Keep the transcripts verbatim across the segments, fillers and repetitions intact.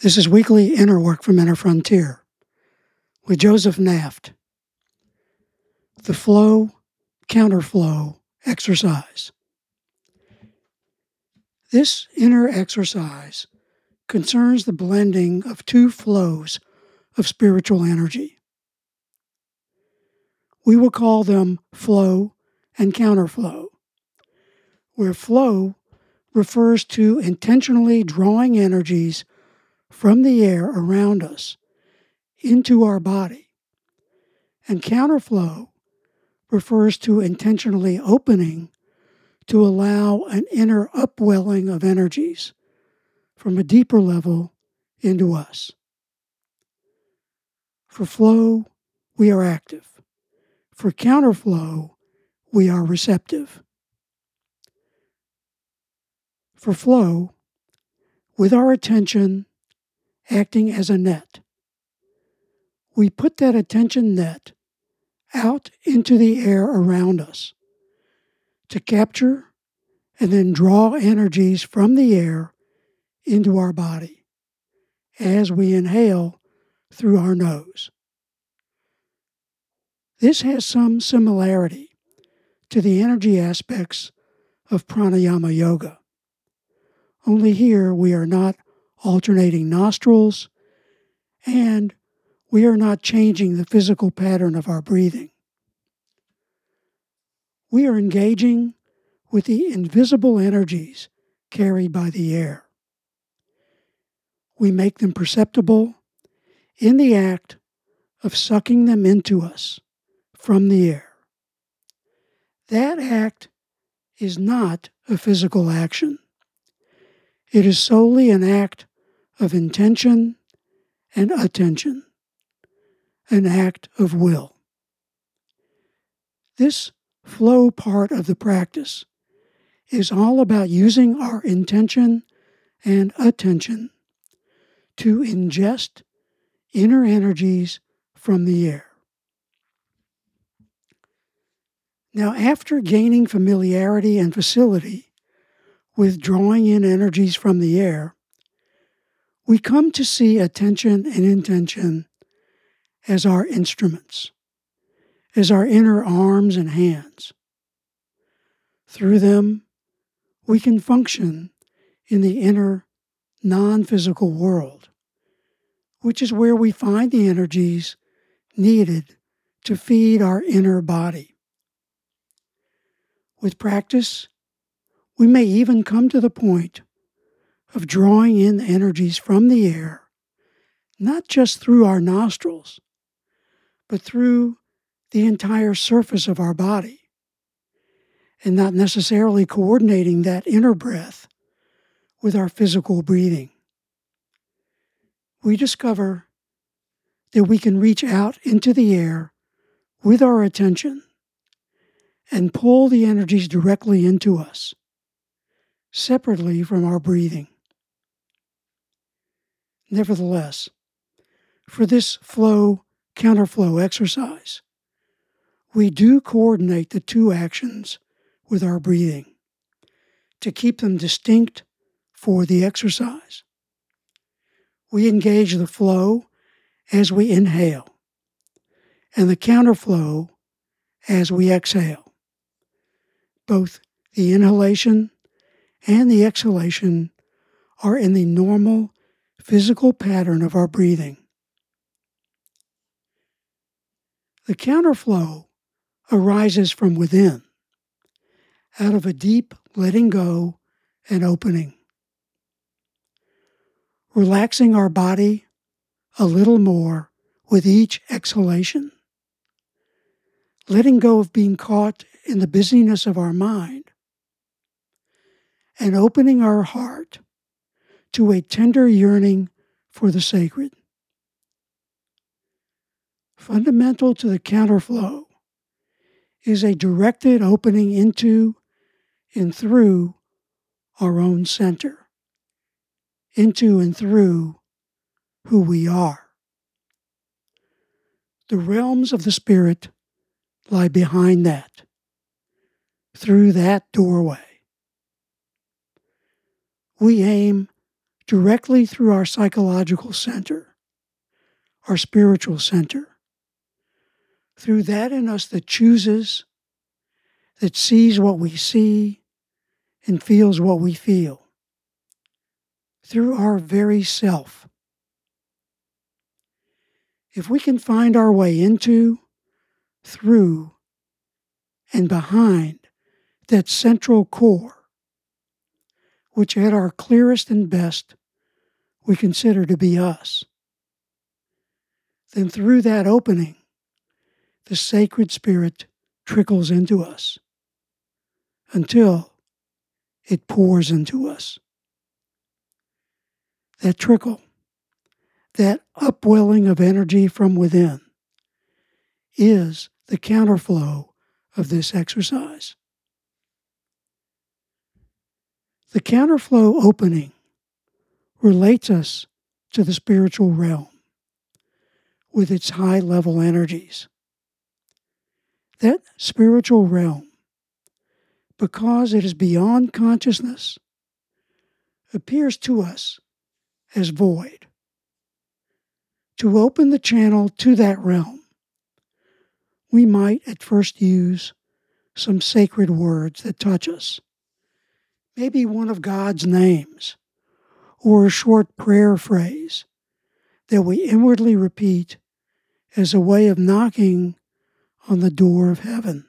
This is weekly inner work from Inner Frontier with Joseph Naft. The flow, counterflow exercise. This inner exercise concerns the blending of two flows of spiritual energy. We will call them flow and counterflow, where flow refers to intentionally drawing energies from the air around us into our body, and counterflow refers to intentionally opening to allow an inner upwelling of energies from a deeper level into us. For flow, we are active. For counterflow, we are receptive. For flow, with our attention acting as a net, we put that attention net out into the air around us to capture and then draw energies from the air into our body as we inhale through our nose. This has some similarity to the energy aspects of pranayama yoga. Only here we are not alternating nostrils and we are not changing the physical pattern of our breathing. We are engaging with the invisible energies carried by the air. We make them perceptible in the act of sucking them into us from the air. That act is not a physical action. It is solely an act of intention and attention, an act of will. This flow part of the practice is all about using our intention and attention to ingest inner energies from the air. Now, after gaining familiarity and facility with drawing in energies from the air, we come to see attention and intention as our instruments, as our inner arms and hands. Through them, we can function in the inner non-physical world, which is where we find the energies needed to feed our inner body. With practice, we may even come to the point of drawing in energies from the air, not just through our nostrils, but through the entire surface of our body, and not necessarily coordinating that inner breath with our physical breathing. We discover that we can reach out into the air with our attention and pull the energies directly into us, separately from our breathing. Nevertheless, for this flow counterflow exercise, we do coordinate the two actions with our breathing to keep them distinct for the exercise. We engage the flow as we inhale and the counterflow as we exhale. Both the inhalation and the exhalation are in the normal physical pattern of our breathing. The counterflow arises from within, out of a deep letting go and opening. Relaxing our body a little more with each exhalation. Letting go of being caught in the busyness of our mind. And opening our heart to a tender yearning for the sacred. Fundamental to the counterflow is a directed opening into and through our own center, into and through who we are. The realms of the spirit lie behind that, through that doorway. We aim directly through our psychological center, our spiritual center, through that in us that chooses, that sees what we see and feels what we feel, through our very self. If we can find our way into, through, and behind that central core, which at our clearest and best we consider to be us, then through that opening, the sacred spirit trickles into us until it pours into us. That trickle, that upwelling of energy from within, is the counterflow of this exercise. The counterflow opening relates us to the spiritual realm with its high-level energies. That spiritual realm, because it is beyond consciousness, appears to us as void. To open the channel to that realm, we might at first use some sacred words that touch us. Maybe one of God's names, or a short prayer phrase that we inwardly repeat as a way of knocking on the door of heaven.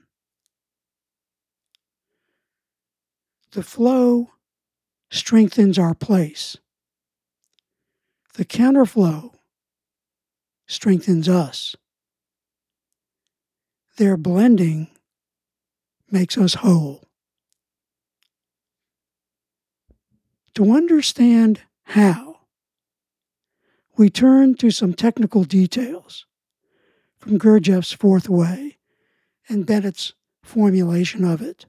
The flow strengthens our place. The counterflow strengthens us. Their blending makes us whole. To understand how, we turn to some technical details from Gurdjieff's Fourth Way and Bennett's formulation of it.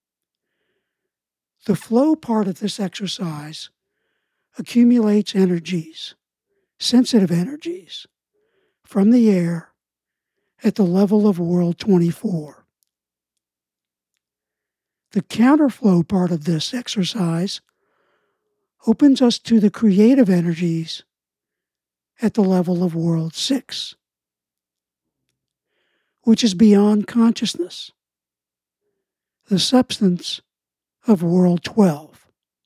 The flow part of this exercise accumulates energies, sensitive energies, from the air at the level of World twenty-four. The counterflow part of this exercise opens us to the creative energies at the level of World six, which is beyond consciousness, the substance of World twelve.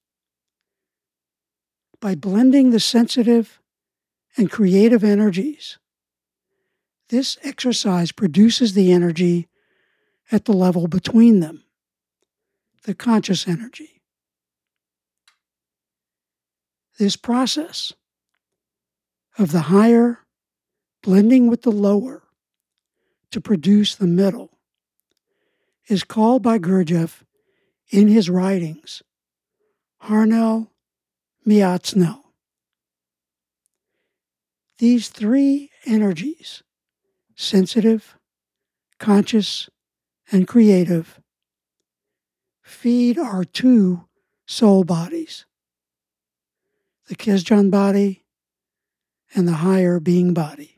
By blending the sensitive and creative energies, this exercise produces the energy at the level between them, the conscious energy. This process of the higher blending with the lower to produce the middle is called by Gurdjieff in his writings Harnel Miatsnel. These three energies, sensitive, conscious, and creative, feed our two soul bodies, the Kesjan body and the higher being body.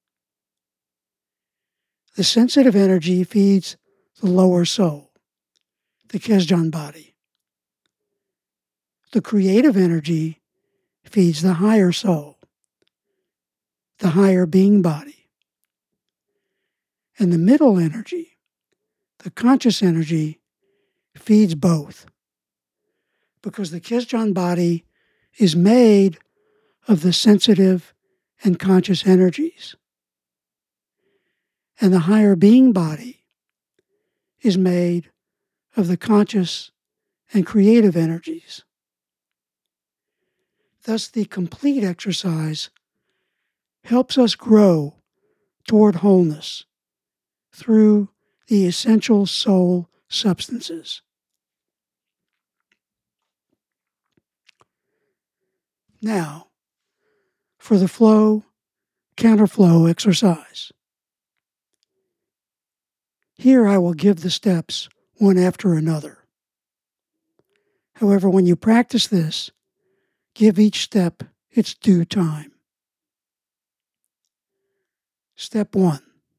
The sensitive energy feeds the lower soul, the Kesjan body. The creative energy feeds the higher soul, the higher being body. And the middle energy, the conscious energy, feeds both, because the Kesjan body is made of the sensitive and conscious energies, and the higher being body is made of the conscious and creative energies. Thus, the complete exercise helps us grow toward wholeness through the essential soul substances. Now, for the flow, counterflow exercise. Here I will give the steps one after another. However, when you practice this, give each step its due time. Step one.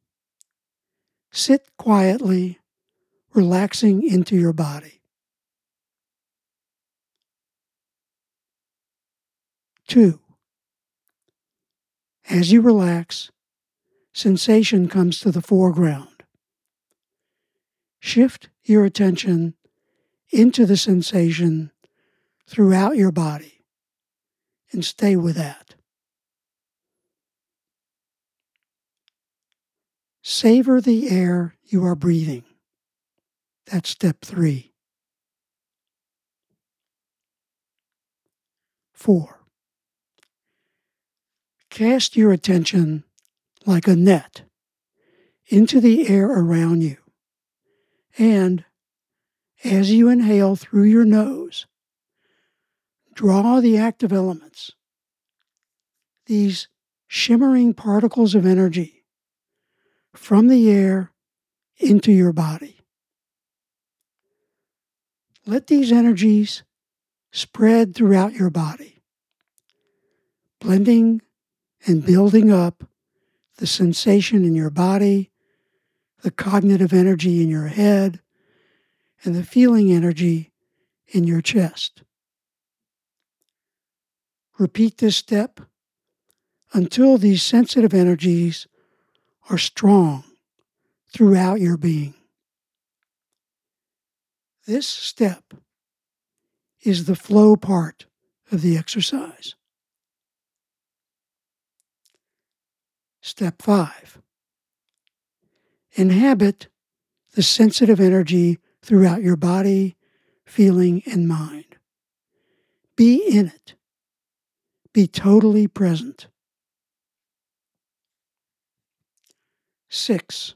Sit quietly, relaxing into your body. Two, as you relax, sensation comes to the foreground. Shift your attention into the sensation throughout your body and stay with that. Savor the air you are breathing. That's step three. Four, cast your attention like a net into the air around you. And as you inhale through your nose, draw the active elements, these shimmering particles of energy, from the air into your body. Let these energies spread throughout your body, blending and building up the sensation in your body, the cognitive energy in your head, and the feeling energy in your chest. Repeat this step until these sensitive energies are strong throughout your being. This step is the flow part of the exercise. Step five, inhabit the sensitive energy throughout your body, feeling, and mind. Be in it. Be totally present. Six,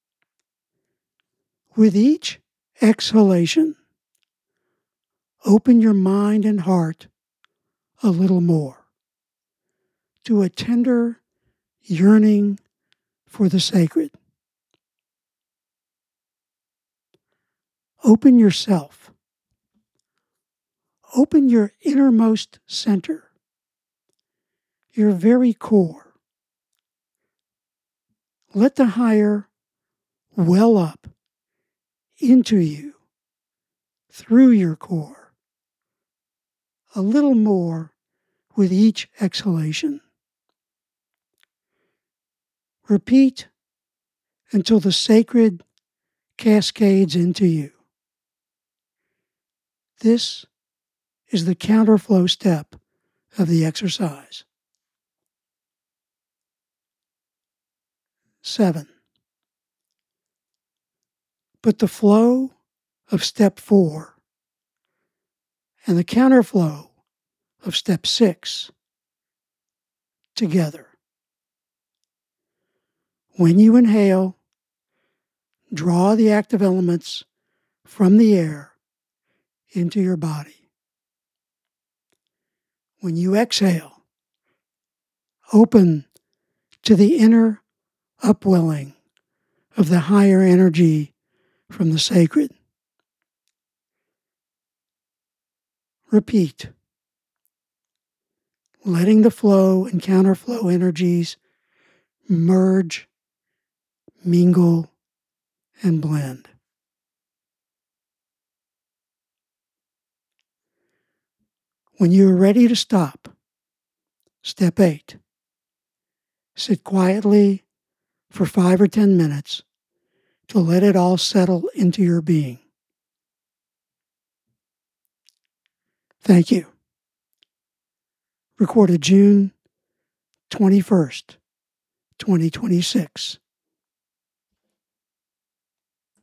with each exhalation, open your mind and heart a little more to a tender yearning for the sacred. Open yourself. Open your innermost center, your very core. Let the higher well up into you, through your core, a little more with each exhalation. Repeat until the sacred cascades into you. This is the counterflow step of the exercise. Seven, put the flow of step four and the counterflow of step six together. When you inhale, draw the active elements from the air into your body. When you exhale, open to the inner upwelling of the higher energy from the sacred. Repeat, letting the flow and counterflow energies merge, mingle, and blend. When you are ready to stop, step eight, sit quietly for five or ten minutes to let it all settle into your being. Thank you. Recorded June twenty-first, twenty twenty-six.